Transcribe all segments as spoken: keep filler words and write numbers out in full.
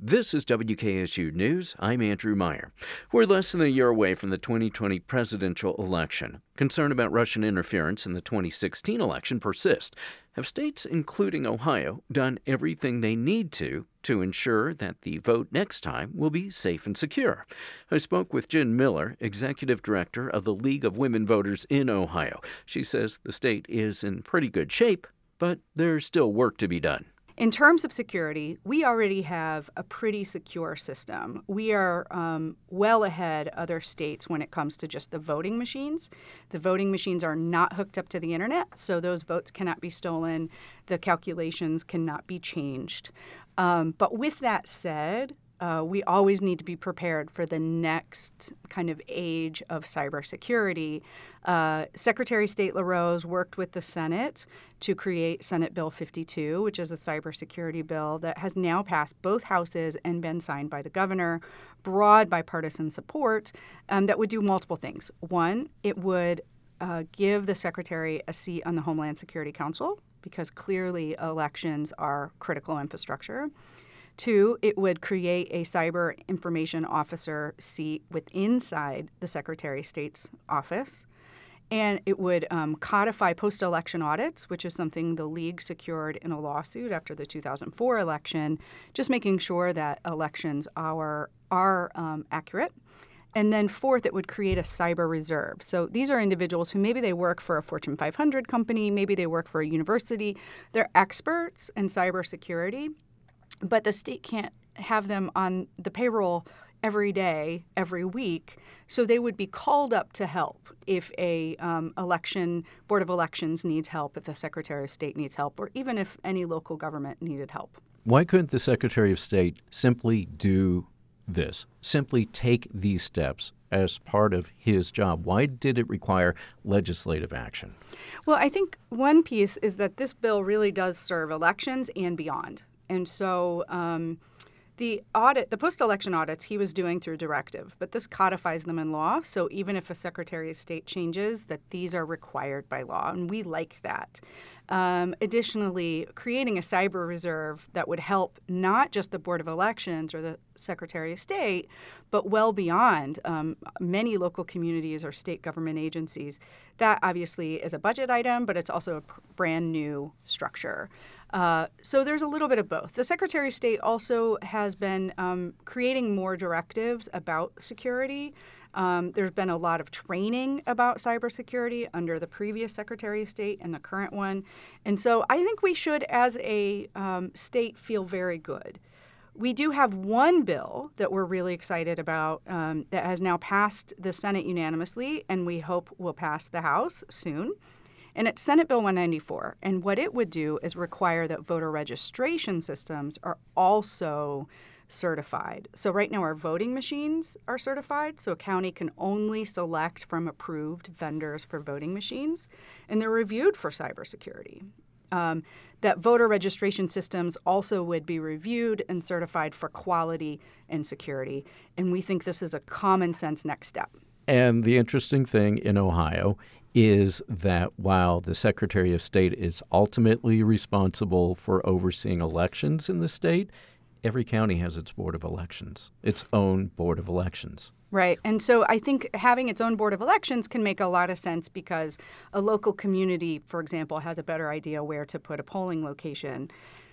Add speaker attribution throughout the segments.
Speaker 1: This is W K S U News. I'm Andrew Meyer. We're less than a year away from the twenty twenty presidential election. Concern about Russian interference in the twenty sixteen election persists. Have states, including Ohio, done everything they need to to ensure that the vote next time will be safe and secure? I spoke with Jen Miller, Executive Director of the League of Women Voters in Ohio. She says the state is in pretty good shape, but there's still work to be done.
Speaker 2: In terms of security, we already have a pretty secure system. We are um, well ahead of other states when it comes to just the voting machines. The voting machines are not hooked up to the internet, so those votes cannot be stolen. The calculations cannot be changed. Um, but with that said, Uh, we always need to be prepared for the next kind of age of cybersecurity. Uh, Secretary of State LaRose worked with the Senate to create Senate Bill fifty-two, which is a cybersecurity bill that has now passed both houses and been signed by the governor. Broad bipartisan support um, that would do multiple things. One, it would uh, give the secretary a seat on the Homeland Security Council because clearly elections are critical infrastructure. Two, it would create a cyber information officer seat with inside the Secretary of State's office. And it would um, codify post-election audits, which is something the League secured in a lawsuit after the two thousand four election, just making sure that elections are, are um, accurate. And then fourth, it would create a cyber reserve. So these are individuals who maybe they work for a Fortune five hundred company, maybe they work for a university. They're experts in cybersecurity. But the state can't have them on the payroll every day, every week, so they would be called up to help if a um, election board of elections needs help, if the Secretary of State needs help, or even if any local government needed help.
Speaker 1: Why couldn't the Secretary of State simply do this, simply take these steps as part of his job? Why did it require legislative action?
Speaker 2: Well, I think one piece is that this bill really does serve elections and beyond. And so um, the audit, the post-election audits he was doing through directive, but this codifies them in law. So even if a Secretary of State changes, that these are required by law, and we like that. Um, additionally, creating a cyber reserve that would help not just the Board of Elections or the Secretary of State, but well beyond um, many local communities or state government agencies. That obviously is a budget item, but it's also a pr- brand new structure. Uh, so there's a little bit of both. The Secretary of State also has been um, creating more directives about security. Um, there's been a lot of training about cybersecurity under the previous Secretary of State and the current one. And so I think we should, as a um, state, feel very good. We do have one bill that we're really excited about um, that has now passed the Senate unanimously, and we hope will pass the House soon. And it's Senate Bill one ninety-four. And what it would do is require that voter registration systems are also certified. So right now our voting machines are certified, so a county can only select from approved vendors for voting machines, and they're reviewed for cybersecurity. Um, that voter registration systems also would be reviewed and certified for quality and security. And we think this is a common sense next step.
Speaker 1: And the interesting thing in Ohio is that while the Secretary of State is ultimately responsible for overseeing elections in the state, every county has its Board of Elections, its own Board of Elections.
Speaker 2: Right. And so I think having its own Board of Elections can make a lot of sense because a local community, for example, has a better idea where to put a polling location.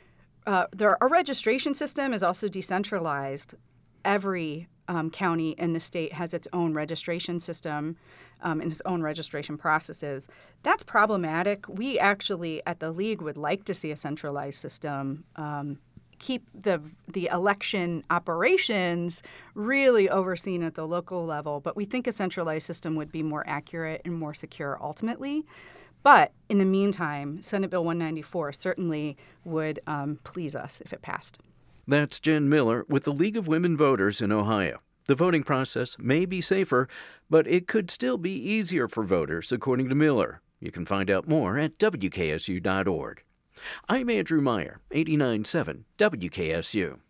Speaker 2: Uh, there, our registration system is also decentralized. Every um, county in the state has its own registration system um, and its own registration processes. That's problematic. We actually, at the League, would like to see a centralized system. Um, keep the the election operations really overseen at the local level. But we think a centralized system would be more accurate and more secure ultimately. But in the meantime, Senate Bill one ninety-four certainly would um, please us if it passed.
Speaker 1: That's Jen Miller with the League of Women Voters in Ohio. The voting process may be safer, but it could still be easier for voters, according to Miller. You can find out more at W K S U dot org. I'm Andrew Meyer, eighty-nine point seven W K S U.